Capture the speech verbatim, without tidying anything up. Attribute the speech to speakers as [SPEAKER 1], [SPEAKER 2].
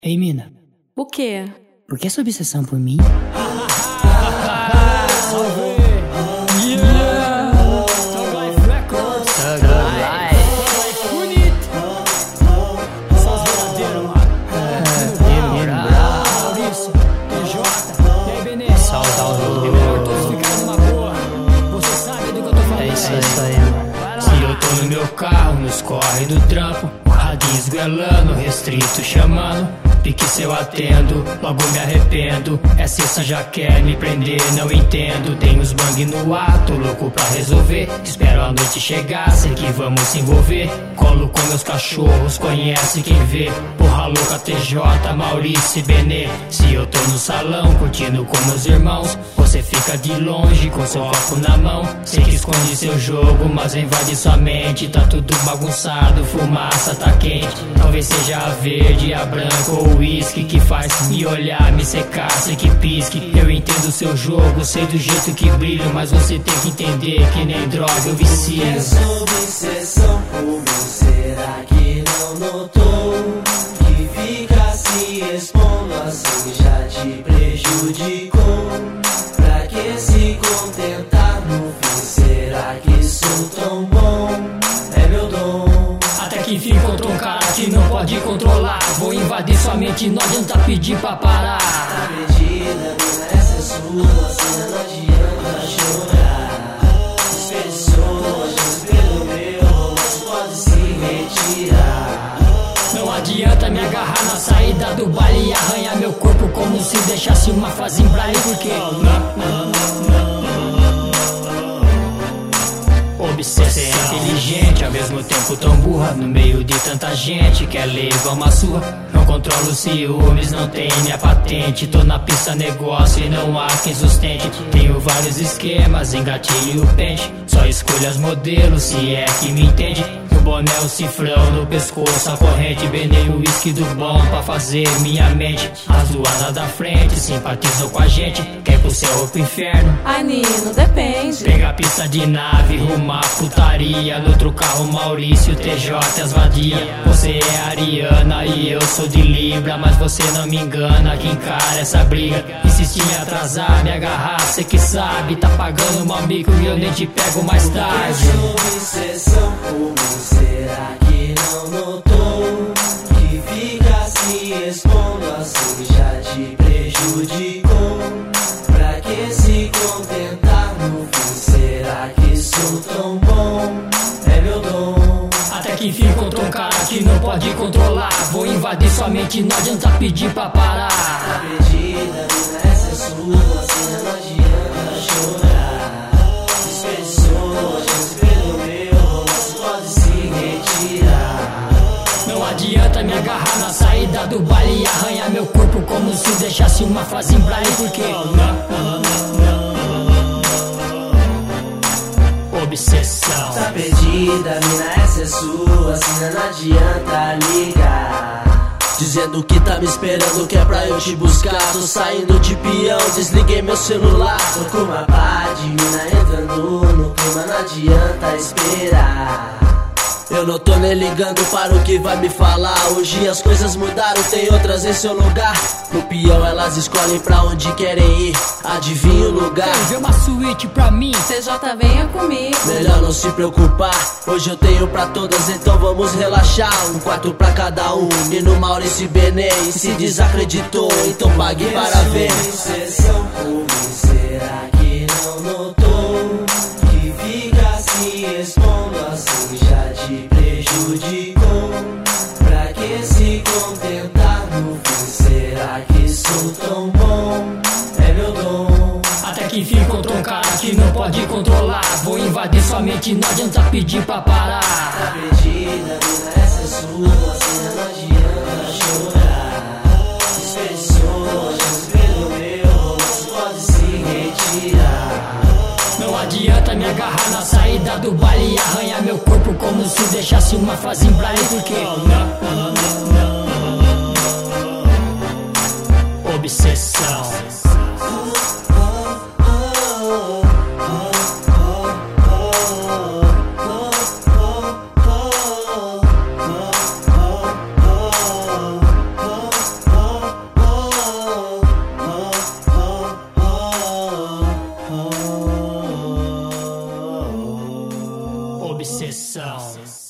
[SPEAKER 1] Ei, mina,
[SPEAKER 2] O quê?
[SPEAKER 1] por que essa obsessão por mim?
[SPEAKER 3] Se eu tô no meu carro, nos corre do trampo, o radinho esguelando, restrito chamando, pique se eu atendo, logo me arrependo. Essa essa já quer me prender, não entendo. Tem os bang no ato, louco pra resolver. Espero a noite chegar, sei que vamos se envolver. Colo com meus cachorros, conhece quem vê. Porra louca, T J, Maurício e Benê. Se eu tô no salão, curtindo com meus irmãos, você fica de longe com seu copo na mão. Sei que esconde seu jogo, mas invade sua mente. Tá tudo bagunçado, fumaça tá quente. Talvez seja a verde, a branca ou o uísque que faz me olhar, me secar, sei que pisque. Eu entendo seu jogo, sei do jeito que brilho, mas você tem que entender que nem droga eu vicio.
[SPEAKER 4] Essa obsessão por mim, será que não notou? Que fica se expondo assim já te prejudicou. Pra que se contentar no fim, será que sou tão bom? É meu dom.
[SPEAKER 3] Até que enfim encontrou um cara que não pode controlar. Vou invadir sua mente, não adianta pedir pra parar.
[SPEAKER 4] Tá perdida, mina, essa é sua, assim não adianta chorar. Desperdiçou, espelho meu, mas pode se retirar.
[SPEAKER 3] Não adianta me agarrar na saída do baile e arranhar meu corpo como se deixasse uma fase em braille. Porque não, não, não, não. Obsessão inteligente, ao mesmo tempo tão burra. No meio de tanta gente, quer levar uma surra. Não controlo os ciúmes, não tem minha patente. Tô na pista negócio e não há quem sustente. Tenho vários esquemas, engatilho o pente. Só escolho as modelos, se é que me entende. No boné o cifrão, no pescoço a corrente. Benei o uísque do bom pra fazer minha mente. As zoadas da frente, simpatizam com a gente. Quer pro céu ou pro inferno?
[SPEAKER 2] Ai, Nino, depende.
[SPEAKER 3] Pega a pista de nave, rumo à putaria. No outro carro Maurício, T J, as vadia. Você é Ariana e eu sou de Libra, mas você não me engana que encara essa briga. Insistir em me atrasar, me agarrar, cê que sabe. Tá pagando mal mico e eu nem te pego mais tarde.
[SPEAKER 4] Essa obsessão por mim, será que não notou? Que fica se expondo assim já te prejudicou. Pra que se contentar no fim, será que sou tão bom? É meu dom.
[SPEAKER 3] Até que enfim encontrou um cara que não pode controlar. Vou invadir sua mente, não adianta pedir pra parar.
[SPEAKER 4] Tá perdida, mina, essa é sua, assim não adianta chorar. Desperdiçou, já espelho meu, mas pode se retirar.
[SPEAKER 3] Não adianta me agarrar na saída do baile e arranhar meu corpo como se deixasse uma frase em braille. Porque não, não, não, não. Obsessão.
[SPEAKER 4] Tá perdida, mina, essa é sua, assim não adianta ligar. Dizendo que tá me esperando, que é pra eu te buscar. Tô saindo de peão, desliguei meu celular. Tô com uma pá de mina entrando no clima, não adianta esperar. Eu não tô nem ligando para o que vai me falar. Hoje as coisas mudaram, tem outras em seu lugar. No peão elas escolhem pra onde querem ir. Adivinha o lugar?
[SPEAKER 3] Quer ver uma suíte pra mim?
[SPEAKER 2] T J, venha comigo.
[SPEAKER 4] Melhor não se preocupar, hoje eu tenho pra todas, então vamos relaxar. Um quarto pra cada um, Nino, Maurício e Benê. E se desacreditou, então pague para ver. Obsessão por mim, será que não notou? Que fica se expondo assim já te prejudicou. Pra que se contentar no fim, será que sou tão bom? É meu dom.
[SPEAKER 3] Até que enfim encontrou um cara que não pode controlar. Vou invadir sua mente, não adianta pedir pra parar.
[SPEAKER 4] Tá perdida, mina, essa é sua, assim não adianta chorar. Desperdiçou, já espelho meu, mas pode se retirar.
[SPEAKER 3] Não adianta me agarrar na saída do baile e arranhar meu corpo como se deixasse uma frase em braille. Porque não, não, não, não. Obsessão. Sessão.